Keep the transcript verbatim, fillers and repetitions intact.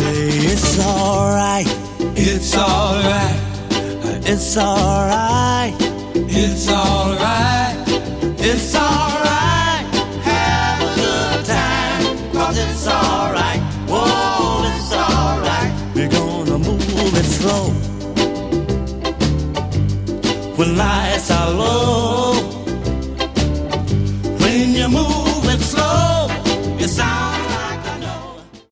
It's alright. It's alright. It's alright. It's alright. It's alright. Have a good time, 'cause it's alright. Whoa, it's alright. We're gonna move it slow when lights are low. When you move